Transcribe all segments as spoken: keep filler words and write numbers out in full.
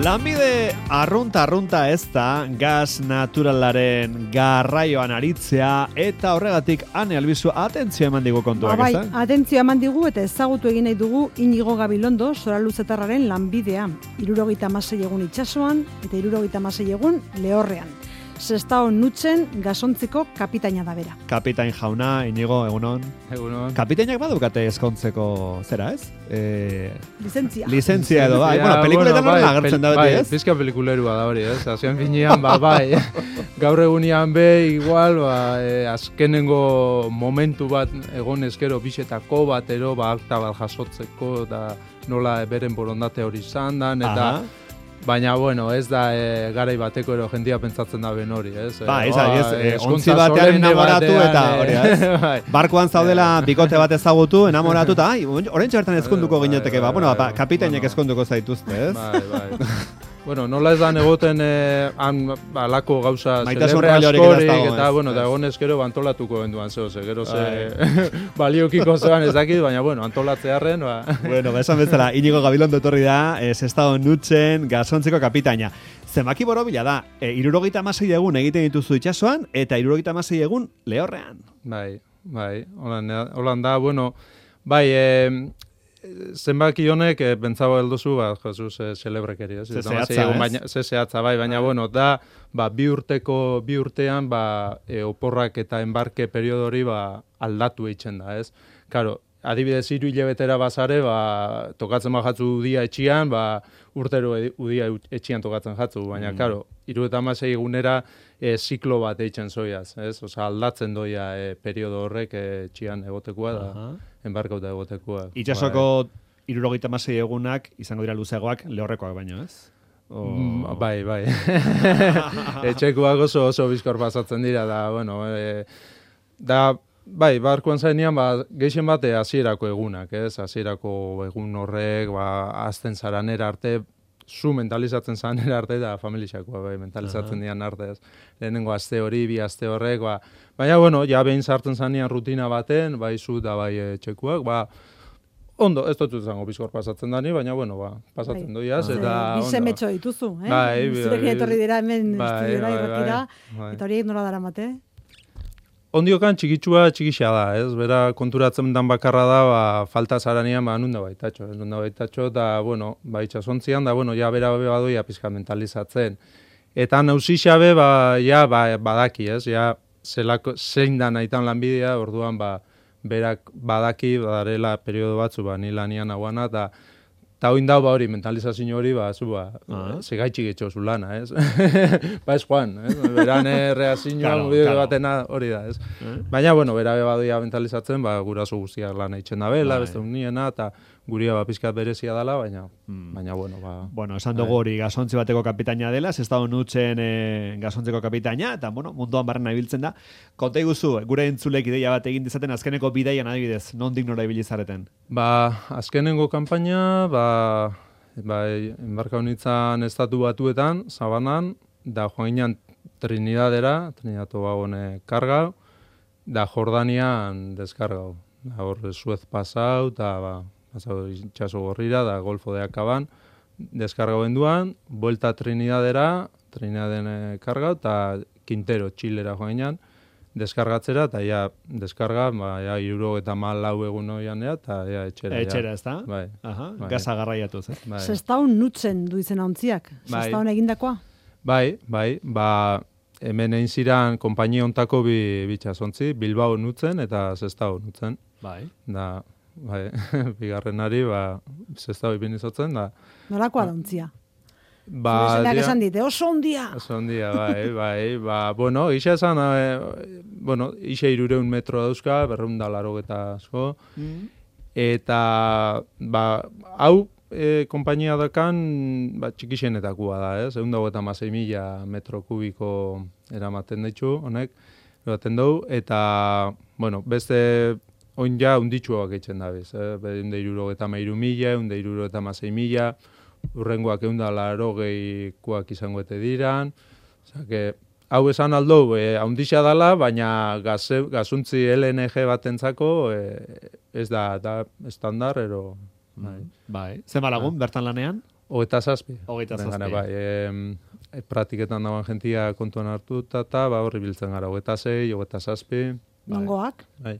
Lanbide arrunta arrunta ez da gas naturalaren garraioan aritzea eta horregatik Ane Albizu atentzio eman digu kontuak, ba, bai, ez da? atentzio eman digu eta ezagutu egin nahi dugu Inigo Gabilondo Soraluzetarraren lanbidea. hirurogeita hamasei egun itsasoan eta hirurogeita hamasei egun lehorrean. Sestao nutzen gasontzeko kapitaina da bera. Kapitain jauna, Inigo, egunon. Egunon. Kapitainak badukate eskontzeko zera, ez? E... Lizentzia. Lizentzia edo, bai. Ja, Bueno, pelikuletan bueno, nola bai, agertzen pel- da beti, bai, ez? Pizka pelikulerua da hori, ez? Azken finean, ba, bai. Gaur egunean be, igual, ba, e, azkenengo momentu bat egon ezkero bixetako batero, ba, akta bat jasotzeko, da nola beren borondate hori izan dan, eta... Aha. Baina, bueno, ez da e, garai bateko ero jendia pentsatzen da ben hori, ez? Ba, E, ez ba, da, ez, e, eh, eskontza ontzi batean solemne enamoratu batean, eta e, hori, ez? bai. Barkuan zaudela bikote bat ezagutu, enamoratu, eta, ai, oraintxe bertan ezkonduko Bai, gineteke, ba, bai, bueno, bai, ba, bai, kapitainek bueno. ezkonduko zaituzte, ez? Bai, bai. Bueno, nola ez da egoten eh, han balako gauza Maitasun celebre rollo horiek ez askorik, dago, eta, ez, bueno, ez. da egonez gero antolatuko genduan zeo, ze gero ze baliokiko zean ez dakit, baina, bueno, antolatzearren, ba... Bueno, ba, esan bezala, Inigo Gabilondo etorri da, ez estado nutzen gasontzeko kapitaina. Zenbaki borobila da, e, irurogeita hamasei egun egiten dituzu itsasoan eta irurogeita hamasei egun lehorrean. Bai, bai, holan, holan da, bueno, bai, eh, zenbaki honek, e, bentzabo helduzu, ba, Jesus, e, celebrekeri, ez? Ze Eta hamasei zehatza, egun, ez? baina, ze zehatza, bai, baina, bueno, da, ba, bi urteko, bi urtean, ba, e, oporrak eta enbarke periodo hori, ba, aldatu eitzen da, ez? Karo, adibidez, hiru hilabetera bazare, ba, tokatzen bajatzu udia etxian, ba, urtero edi- udia ut- etxian tokatzen jatzu, baina, Mm. karo, hiru eta hamasei egunera e, ziklo bat eitzen zoiaz, ez? Osa, aldatzen doia e, periodo horrek e, etxian egotekoa da, Aha. enbarkauta egotekoa. Itsasoko irurogeita hamasei egunak izango dira luzeagoak lehorrekoak baino, ez? O... Mm, bai, bai. Etxekoak oso oso bizkor pasatzen dira, da, bueno, e, da, bai, barkuan zainean, ba, geixen bate hasierako egunak, ez? Hasierako egun horrek, ba, azten zaranera arte, zu mentalizatzen zanera arte, da familixakoa, bai, mentalizatzen dian arte, ez? Lehenengo aste hori, bi aste horrek, ba, baina, bueno, ja behin sartzen zanean rutina baten, bai, zu da, bai, etxekoak, ba, ondo, ez dut zango bizkor pasatzen dani, baina, bueno, ba, pasatzen Bai. doiaz, Ze, eta, bi ondo. semetxo dituzu, eh? Bai, bai, Zurekin bai. etorri dira hemen Bai, estudiora bai, irratira, bai. eta horiek nola daramate? Ondiokan txikitsua txikixa da, ez? Bera konturatzen dan bakarra da, ba, falta zaranean, ba, nunda baitatxo, ez? Nunda baitatxo, eta, bueno, ba, itxasontzian, da, bueno, ja, bera be badoia pizka mentalizatzen. Eta nauzi xabe, ba, ja, ba, badaki, ez? Ja, zelako, zein da nahitan lanbidea, orduan, ba, berak badaki, badarela periodo batzu, ba, ni lanian hauana, eta eta oin dau, ba, hori, mentalizazio hori, ba, zu, ba, Ah. segaitxik etxo zu lana, ez? Ba, ez joan, ez? Beran erreazioa, Claro, bide claro. batena hori da, ez? Eh? Baina, bueno, bera be badoia mentalizatzen, ba, guraso guztiak lan eitzen da bela, Bai. beste uniena, eta guria ba, pizkat berezia dela, baina, Mm. baina, bueno, ba... Bueno, esan dugu hori gasontzi bateko kapitaina dela, ez estado nutzen e, gasontzeko kapitaina, eta, bueno, munduan barren ibiltzen da. Konta iguzu, gure entzulek ideia bat egin dezaten azkeneko bidaian adibidez, nondik nora ibili zareten? Ba, azkenengo kanpaina, ba, ba, enbarka honitzan estatu batuetan, Sabanan, da joan ginen Trinidadera, Trinidad Tobagone kargau, da Jordanian deskargau. Da hor Suez pasau, eta ba, pasau itxaso gorrira, da Golfo de Akaban, deskargau enduan, buelta Trinidadera, Trinidaden eh, kargau, eta Quintero, Txilera joan ginen, deskargatzera, eta ja, deskarga, ba, ja, iruro eta mal lau egun hoian ea, eta ja, etxera. ja. Etxera, ez da? Bai. Aha, Bai. gaza garraiatuz, eh? Bai. Sestaun nutzen du izena ontziak. Bai. Sestaun egindakoa? Bai, bai, ba, hemen egin ziren konpainia ontako bi bitxasontzi, Bilbao nutzen eta Sestao nutzen. Bai. Da, bai, bigarrenari, ba, Sestao ipin izotzen, da, Nolakoa da ontzia? ba... Zure semeak dia- esan dite, oso ondia! Oso ondia, bai, bai, ba, bueno, isa esan, eh, bueno, isa irureun metro dauzka, berreun da laro eta asko, eta, ba, hau, e, konpainia dakan, ba, txikixenetakoa da, ez? Egun dago eta hamasei mila metro kubiko eramaten ditu, honek, eraten dugu, eta, bueno, beste, oin ja, unditxuak eitzen da bez, eh? Egun da iruro eta mairu mila, egun da iruro eta hamasei mila, urrengoak egun da laro gehikoak izango ete diran, osea, que, hau esan aldo, e, haundixa dala, baina gaze, gazuntzi L N G batentzako e, ez da, da estandar, ero... Bai. Bai. Zer malagun, bertan lanean? Hogeita zazpi. Hogeita zazpi. Bai, e, praktiketan dagoen jentia kontuan hartuta, eta ba, horri biltzen gara. Hogeita zei, hogeita zazpi. Nongoak? Bai.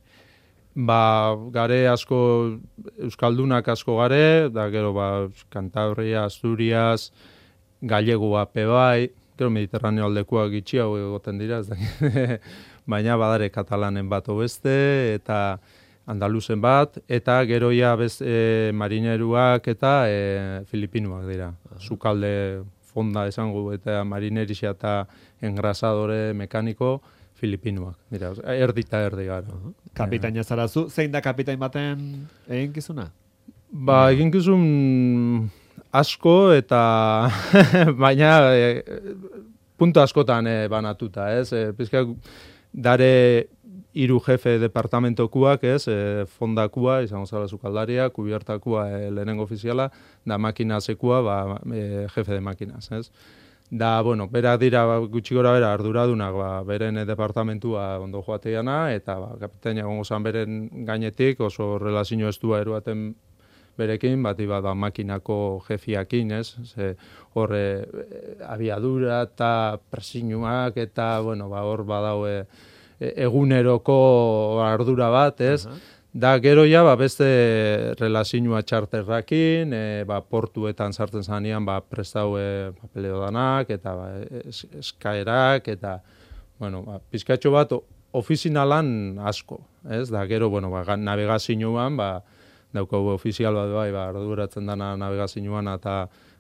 Ba, gare asko, Euskaldunak asko gare, da gero ba, Kantabria, Asturias, Gallegoa pe bai, gero Mediterraneo aldekuak gitxiago egoten dira, ez da, baina badare katalanen bat beste, eta andaluzen bat, eta gero ja bez, e, marineruak eta e, filipinuak dira. Sukalde fonda esango, eta marinerisia eta engrasadore mekaniko, filipinuak, dira, erdi eta erdi gara. Uh-huh. Kapitaina zarazu, zein da kapitain baten eginkizuna? Ba, eginkizun asko eta baina e, puntu askotan e, banatuta, ez? E, Pizka, dare hiru jefe departamentokuak, ez? E, fondakua, izango zara sukaldaria, kubiertakua e, lehenengo ofiziala, da makinazekua, ba, e, jefe de makinas, ez? Da, bueno, berak dira gutxi gora bera arduradunak, ba, beren departamentua ondo joateiana, eta ba, kapitaina gongo zan beren gainetik, oso relazio estua eruaten berekin, bati bada makinako jefiakin, ez? Ze horre abiadura eta presinuak, eta, bueno, ba, hor badaue eguneroko ardura bat, ez? Uh-huh. Da, gero ja, ba, beste relazioa txarterrakin, e, ba, portuetan sartzen zanean, ba, prestau e, papeleo danak, eta ba, es, eskaerak, eta, bueno, ba, pizkatxo bat ofizinalan asko, ez? Da, gero, bueno, ba, navegazioan, ba, daukagu ofizial bat, bai, ba, arduratzen dana navegazioan, eta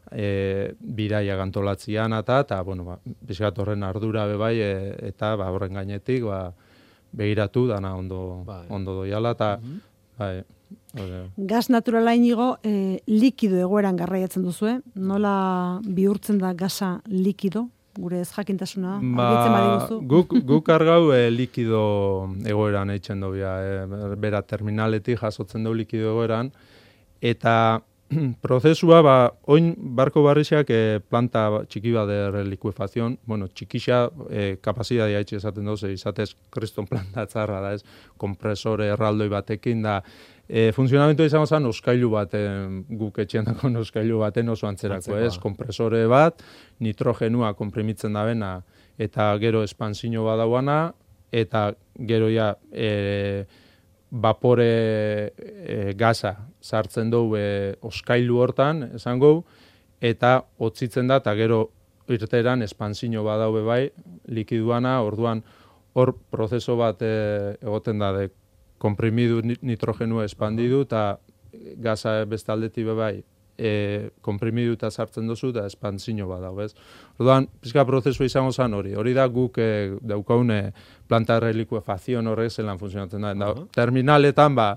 e, bidaia gantolatzian, eta, eta, bueno, ba, pizkat horren ardura be bai, e, eta, ba, horren gainetik, ba, begiratu dana ondo, bai. ondo doiala, eta uh-huh. bai, ore. Gaz naturala inigo, e, likido egoeran garraiatzen duzue, nola bihurtzen da gaza likido, gure ez jakintasuna, ba, argitzen badiguzu? Guk, guk argau e, likido egoeran eitzen dobia, e, bera terminaletik jasotzen du likido egoeran, eta prozesua, ba, oin barko barrixak e, planta txiki bat de likuefazion, bueno, txikixa e, kapazitatea itxe esaten doze, izatez kriston planta txarra da, ez, kompresore erraldoi batekin da, e, funtzionamentu izango zen oskailu baten, guk etxeandako oskailu baten oso antzerako, ez, kompresore bat, nitrogenua konprimitzen da bena, eta gero espansio badauana, eta gero ja, e, vapore e, gaza sartzen dugu e, oskailu hortan, esango, eta hotzitzen da, eta gero irteran espansio badaube bai, likiduana, orduan hor prozeso bat e, egoten da, de komprimidu nitrogenua espandidu, eta gaza bestaldetik bai, e, komprimidu eta sartzen duzu, eta espansio badaube, ez? Orduan, pizka prozesu izango zen hori, hori da guk e, daukaune planta relikuefazion horrek zelan funtzionatzen da. Uh-huh. Terminaletan, ba,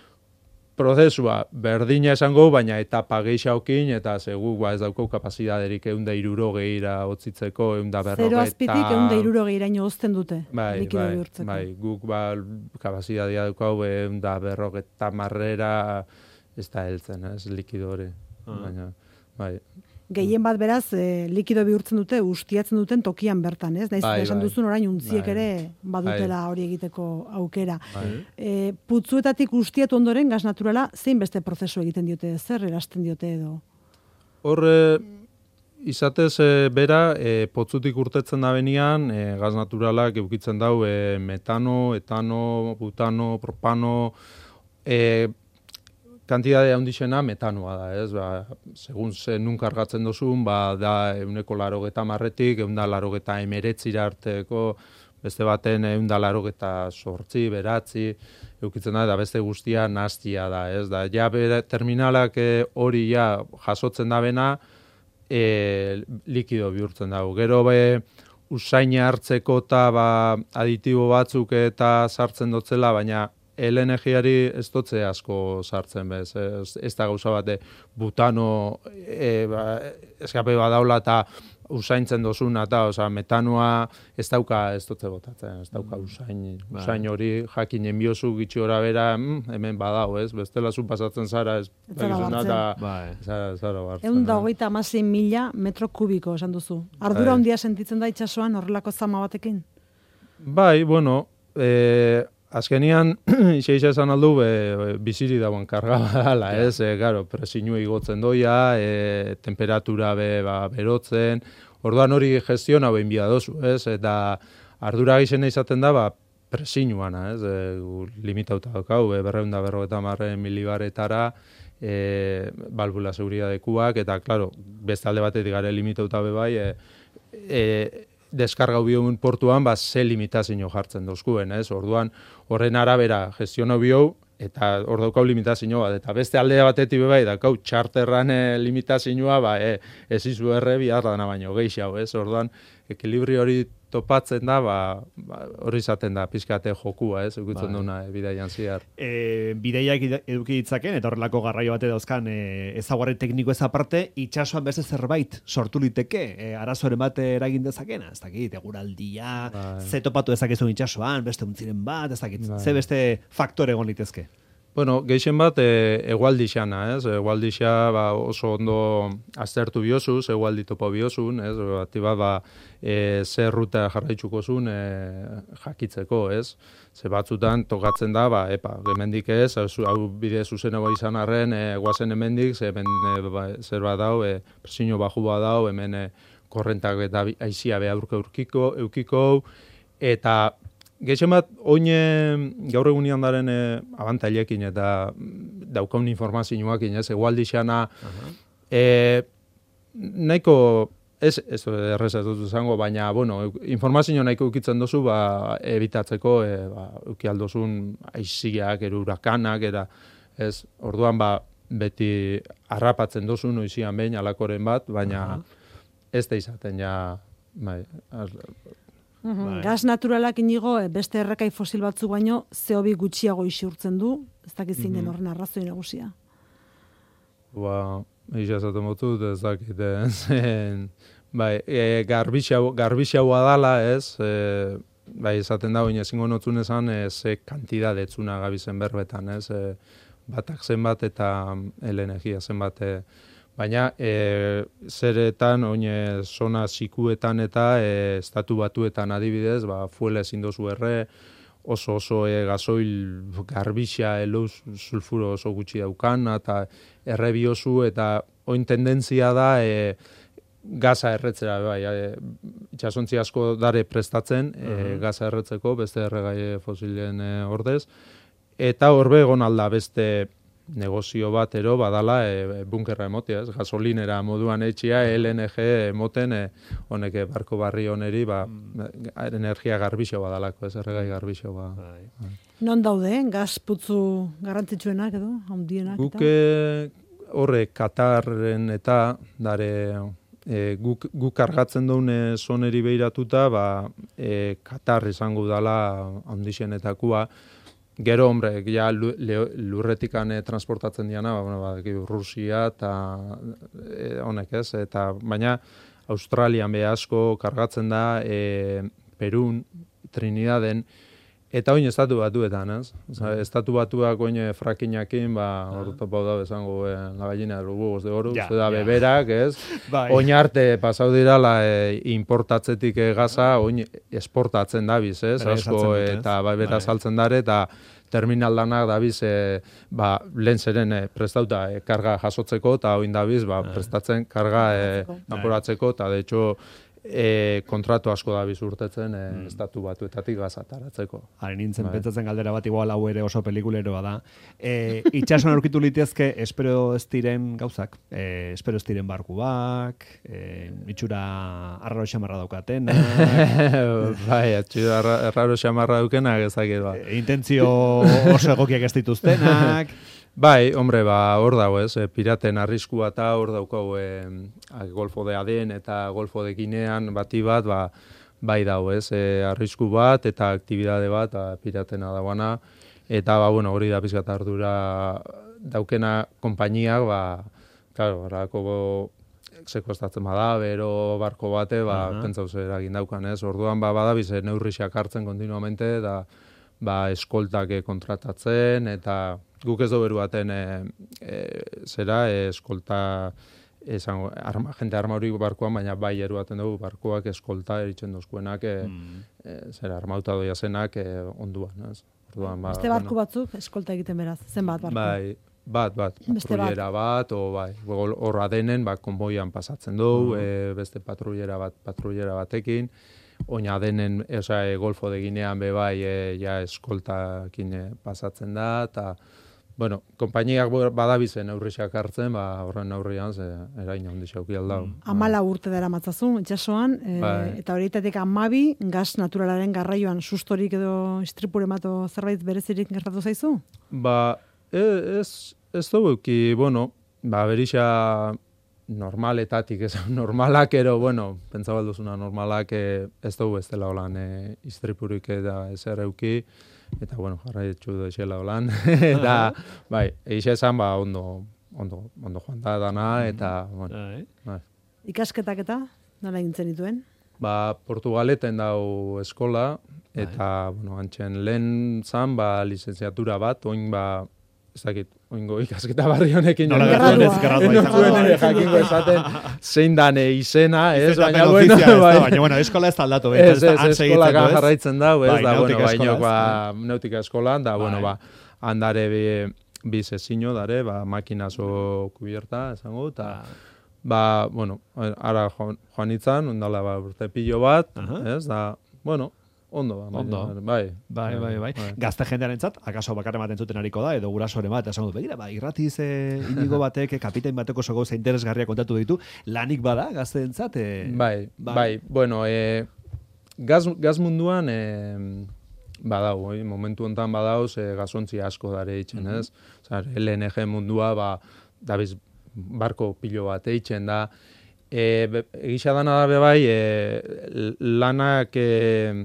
prozesua berdina esango, baina etapa geixaukin, eta segu, ba, ez daukau kapazitaterik eunda irurogeira hotzitzeko, eunda berrogeta... Zero azpitik eunda irurogeira ino ozten dute, bai, likido bai, bihurtzeko. Bai, guk ba, kapazitatea daukau eunda berrogeta marrera ez da heltzen, ez, likido hori. Uh-huh. Baina, bai... Gehien bat beraz, e, likido bihurtzen dute, ustiatzen duten tokian bertan, ez? Naiz, bai, esan bai. duzun orain untziek bai. ere badutela bai. hori egiteko aukera. Bai. E, putzuetatik ustiatu ondoren gaz naturala, zein beste prozesu egiten diote, zer erasten diote edo? Hor, izatez e, bera, e, potzutik urtetzen da benian, e, gaz naturalak eukitzen dau e, metano, etano, butano, propano, e, kantidade handixena metanoa da, ez? Ba, segun ze nun kargatzen dozun, ba, da euneko larogeta marretik, eunda larogeta emeretzira arteko, beste baten eunda larogeta sortzi, beratzi, eukitzen da, da beste guztia nastia da, ez? Da, ja, bere, terminalak hori ja jasotzen da bena, e, likido bihurtzen dago. Gero be, usaina hartzeko eta ba, aditibo batzuk eta sartzen dotzela, baina L N G-ari ez dotze asko sartzen bez, ez, ez da gauza bate butano e, ba, eskape badaula eta usaintzen dozuna, eta oza, metanoa ez dauka ez dotze botatzen, ez dauka usain, usain hori jakin enbiozu gitxi ora bera, mm, hemen badau, ez, bestela zu pasatzen zara, ez zara bartzen. Egun da hogeita hamasei mila metro kubiko esan duzu. Ardura handia sentitzen da itsasoan horrelako zama batekin? Bai, bueno, e, azkenian, isa-isa esan aldu, e, biziri dauen karga badala, ez? E, garo, presinua igotzen doia, e, temperatura be, ba, berotzen, orduan hori gestiona behin bia dozu, ez? Eta ardura gizena izaten da, ba, presinuana, ez? E, limitauta daukau, e, berreunda berrogeta marren milibaretara, e, balbula seguridadekuak, eta, klaro, beste alde batetik gare limitauta be bai, e, e, deskargau bion portuan, ba, ze limitazio jartzen dozkuen, ez? Orduan, horren arabera gestiono biou, eta hor daukau limitazio bat, eta beste alde batetik bai, daukau txarterran e, limitazioa, ba, e, ez izu erre bihar dana baino, geixau, ez? Orduan, ekilibri hori topatzen da, ba, ba, hori izaten da, pizkate jokua, ez? Eukitzen duna, e, bidaian ziar. E, bidaiak eduki ditzaken, eta horrelako garraio bate dauzkan e, ezaguarri tekniko ez aparte, itxasoan beste zerbait sortu liteke, e, arazoren bat eragin dezakena, ez dakit, eguraldia, bai. Ze topatu dezakezun itxasoan, beste untziren bat, ez dakit, bai. Ze beste faktore egon litezke. Bueno, geixen bat e, egualdixana, ez? Egualdixa ba, oso ondo aztertu biozuz, egualdi topo biozun, ez? Bati bat, ba, e, zer ruta jarraitzuko zuen e, jakitzeko, ez? Ze batzutan tokatzen da, ba, epa, hemendik ez, hau bide zuzenago izan arren, e, guazen hemendik, ze hemen e, ba, zer bat dau, e, presio baju bat dau, hemen e, korrentak eta aizia behaurko eukiko, eukiko, eta gehien bat, oin gaur egunian daren e, abantailekin eta daukaun informazioakin, ez, egualdixana, uh-huh. e, nahiko, ez, ez errez ez dut zango, baina, bueno, informazio nahiko ukitzen dozu, ba, ebitatzeko, e, ba, uki aldozun aiziak, eru urakanak, era, ez, orduan, ba, beti harrapatzen dozu, noizian behin, alakoren bat, baina uh-huh. ez da izaten, ja, bai, az, Uhum. Gas naturalak inigo, beste errekai fosil batzu baino, C O bi gutxiago isurtzen du, ez dakit zein den horren arrazoi nagusia. Ba, isa esaten motu, ez dakit, zen, bai, e, garbixaua dala, ez, e, bai, esaten da, oin ezingo notzun esan, e, ze kantidad etzuna gabizen berbetan, ez, e, batak zenbat eta el energia zenbat, e, baina e, zeretan, oine zona zikuetan eta e, estatu batuetan adibidez, ba, fuela ezin dozu erre, oso oso e, gasoil garbixa, elouz sulfuro oso gutxi daukan, eta erre biozu, eta oin tendentzia da e, gaza erretzera, bai, e, itxasontzi asko dare prestatzen, e, uh-huh. gaza erretzeko, beste erregai fosilen e, ordez, eta horbe egon alda beste negozio bat ero badala e, bunkerra emotea, ez? Gasolinera moduan etxia, L N G emoten e, honek barko barri oneri ba, mm. energia garbixo badalako, ez erregai garbixo ba. Bai. Non daude, gaz putzu garrantzitsuenak edo, handienak eta? Guk horre Katarren eta dare e, guk, guk kargatzen daune zoneri behiratuta, ba, e, Katar izango dala handixenetakoa. Gero, hombre, ja lurretikan transportatzen diana, ba, bueno, ba, Rusia eta e, honek ez, eta baina Australian be asko kargatzen da, e, Perun, Trinidaden, eta oin estatu batuetan, ez? Oza, estatu batuak oin frakinakin, ba, hor topo da bezango e, la gallina de los huevos de oro, ja, uste da ja. Beberak, ez? Bai. Oin arte pasau dirala e, importatzetik e, gaza, oin esportatzen dabiz, ez? Bera asko, eta bai, bera bai. Saltzen dare, eta terminal lanak dabiz, e, ba, lehen zeren e, prestauta e, karga jasotzeko, eta oin dabiz, ba, prestatzen karga e, kanporatzeko, eta de hecho, E, kontratu asko da bizurtetzen e, mm. estatu batuetatik gazataratzeko. Haren nintzen, bai. Pentsatzen galdera bat igual hau ere oso pelikuleroa da. E, itxasoan aurkitu litezke, espero ez diren gauzak, e, espero ez diren barkuak, e, itxura arraro xamarra daukaten. Bai, itxura arraro xamarra daukenak ezakit ba. E, intentzio oso egokiak ez dituztenak. Bai, hombre, ba, hor dago ez, e, piraten arriskua eta hor daukau e, Golfo de Aden eta Golfo de Ginean bati bat, ba, bai dago ez, e, arrisku bat eta aktibidade bat ba, piratena dagoana, eta ba, bueno, hori da pizkat ardura daukena konpainiak, ba, claro, barako sekoestatzen bada, bero barko bate, ba, uh-huh. pentsauz eragin daukan ez, orduan ba, badabiz neurrixak hartzen kontinuamente, da, ba, eskoltak kontratatzen, eta guk ez doberu baten e, e, zera, e, eskolta, esango, arma, jente arma hori barkoan, baina bai eruaten dugu barkoak eskolta eritzen dozkuenak, e, mm. e, zera, armauta doia zenak e, onduan. Ez. Orduan, ba, Beste barku batzuk, eskolta egiten beraz, zenbat barku? Bai, bat, bat, Beste patrullera bat, o bai, horra denen, ba, konboian pasatzen du, Mhm. e, beste patrullera bat, patrullera batekin, oina denen, oza, e, Golfo de Ginean be bai, e, ja eskoltakin e, pasatzen da, eta, bueno, konpainiak badabizen neurriak hartzen, ba, horren neurrian, ze, erain handi xauki aldau. Amala urte dara matzazu, itxasoan, e, Bai. eta horietatik amabi, gaz naturalaren garraioan sustorik edo istripure mato zerbait berezirik gertatu zaizu? Ba, e, ez, ez duguki, bueno, ba, berixa normaletatik, ez normalak, ero, bueno, pentsa balduzuna normalak e, ez dugu ez dela holan e, istripurik eta ez ereuki, eta, bueno, jarraitxu du esela holan, eta, bai, eixe esan, ba, ondo, ondo, ondo joan da dana, eta, bueno, Bai. bai. Ikasketak eta, nola egintzen dituen? Ba, Portugaleten dau eskola, eta, bueno, antxen lehen zan, ba, lizentziatura bat, oin, ba, ez dakit, oingo ikasketa barri honekin. Nola joan gertatu nuen, ez, gradua ez izango nuen da. ere jakingo esaten zein dan e, izena, ez, Izenapen baina, bueno, ofizia ez da, bai. baina, bueno, eskola ez da aldatu. Ez, ez, han segitzen eskola du, ez? jarraitzen dau, ez, Bai, da, bueno, nautika baino, eskolaz, ba, nautika eskolan, da, bueno, Bai. ba, handare bi, bi sesiño dare, ba, makinazo kubierta, esango, eta, ba, bueno, ara joan, joan itzan, ondala, ba, urte pilo bat, Aha. ez, da, bueno, ondo, ba, Ondo. bai. Bai, bai, bai. Gazte jendearentzat, akaso bakarren bat entzuten ariko da, edo gurasoren bat, esan dut, begira, ba, irratiz e, inigo batek, e, kapitain bateko oso gauza interesgarria kontatu ditu, lanik bada, gazteentzat? E, Bai, bai, bueno, e, gaz, gaz munduan, e, badau, oi, momentu hontan badauz, e, gazontzi asko dare eitzen, ez? Zar, L N G mundua, ba, dabiz, barko pilo bat eitzen da, e, be- egisa dana da be bai, e, lanak e,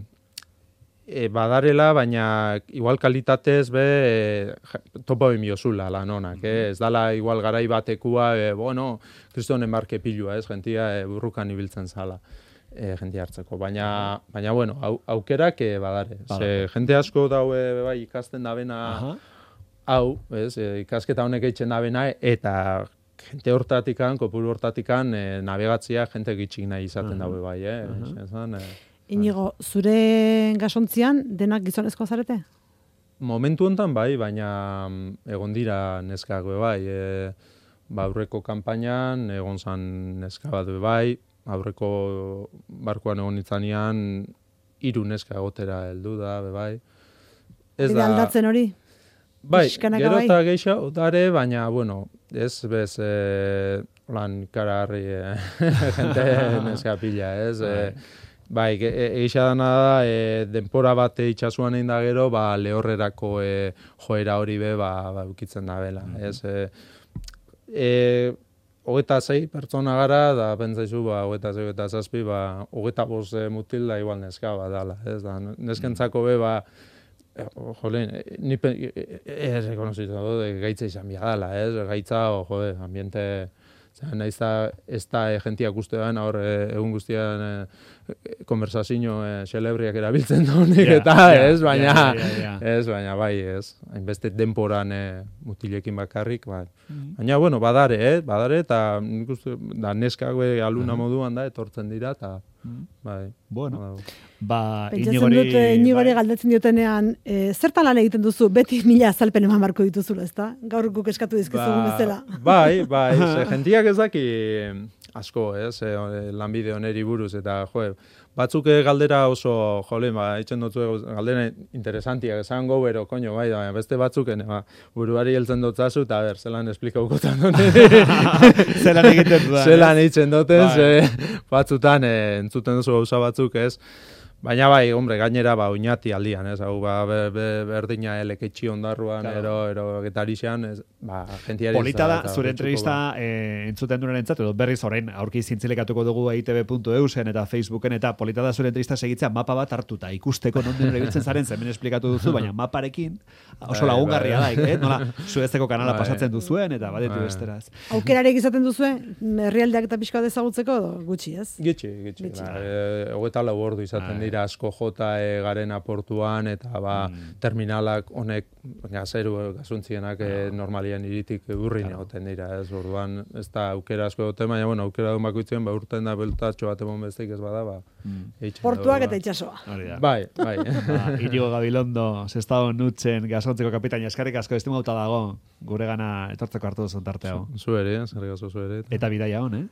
e, badarela, baina igual kalitatez be e, ja- topo emiozula lan honak, eh? Ez dala igual garai batekua, e, bueno, kristonen marke pilua, ez, gentia e, burrukan ibiltzen zala. E, jentia hartzeko, baina, baina bueno, au, aukerak e, badare. Ze, jente asko daue bai ikasten dabena Aha. hau, ez, e, ikasketa honek eitzen dabena, eta jente hortatikan, kopuru hortatikan, e, navegatzia jente gitxik nahi izaten daue bai, eh? Esan, e, Inigo, zure gasontzian denak gizonezko zarete? Momentu hontan bai, baina mm, egon dira neskak be bai. E, ba, aurreko kanpainan egon zan neska bat be bai, aurreko barkuan egon nitzanean hiru neska egotera heldu da be bai. Ez Bide aldatzen hori? bai, pixkanaka gero bai? eta gehiago dare, baina, bueno, ez bez, e, lan karaharri e, jente neska pila, ez? E, bai, ge- e- egia dana da, e, denpora bat itxasuan egin da gero, ba, lehorrerako e, joera hori be, ba, ba ukitzen da bela, ez? E, e, hogeta zei pertsona gara, da pentsaizu, ba, hogeta zei, hogeta zazpi, ba, hogeta bost e, mutil da igual neska bat dala, ez? Da, neskentzako be, ba, eh, jole, eh, ni pe, eh, eh, rekonozitzen dut, eh, gaitza izan bia dala, ez? Gaitza, o, jode, ambiente, zera, nahiz da, ez da e, jentiak uste den, hor, e, egun guztian e, konversazio e, xelebriak erabiltzen duenik, Ja, eta, ja, ez, baina, ja, ja, ja. ez, baina, bai, ez, hainbeste denporan e, mutilekin bakarrik, bai. Baina, bueno, badare, eh? badare, eta nik uste, da neskak be aluna moduan da, etortzen dira, eta, bai. Bueno, badau. ba, Pentsatzen inigori... dut, eh, inigori bai. galdetzen diotenean, e, zertan lan egiten duzu, beti mila azalpen eman barko dituzula, ezta? Gaur guk eskatu dizkizugun bezala. Bai, bai, ze jentiak ez daki asko, ez, e, lanbide oneri buruz, eta, jo, batzuk eh, galdera oso, jole, ba, itxen dutzu galdera interesantiak esango, bero, koño, bai, baina beste batzuken, ba, buruari heltzen dutzazu, eta ber, zelan esplikaukotan dut. Zelan egiten dudan. Zelan eitzen duten, Bai. ze batzutan eh, entzuten duzu gauza batzuk, ez? Baina bai, hombre, gainera, ba, oinati aldian, ez? Hau, ba, be, be, berdina eleketxi ondarruan, Claro. ero, ero, getarixan, ez? Ba, gentiari... Polita da, eta zure gutxuko, entrevista ba. eh, entzuten duen entzat, edo berriz orain aurki zintzilekatuko dugu e i te be puntu e u zen eta Facebooken, eta polita da zure entrevista segitzea mapa bat hartuta, ikusteko nonden erabiltzen zaren, zemen esplikatu duzu, baina maparekin oso Bai, lagungarria bai. da, eh? Nola Suezeko kanala Bai. pasatzen duzuen, eta badetu Bai. besteraz. Aukerarek izaten duzue, herrialdeak eta pixka bat ezagutzeko, edo gutxi, ez? Gitxi, gitxi. Gitxi. Ba, e, hogeta lau ordu izaten Bai. aukera asko jota e, garen aportuan, eta ba, mm. terminalak honek gazeru gazuntzienak e, normalian iritik urrin egoten dira, ez orduan, ez da aukera asko egoten, baina, bueno, aukera duen bakoitzien, ba, urten da beltatxo bat emon besteik ez bada, ba. Mm. Portuak eta itxasoa. Bai, bai. Ba, Inigo Gabilondo, Sestao Nutzen, gasontzeko kapitaina, eskarrik asko estimauta dago, gure gana etortzeko hartu duzun tarte hau. Zu ere, eskarrik asko zu ere. Eta bidaia hon, eh?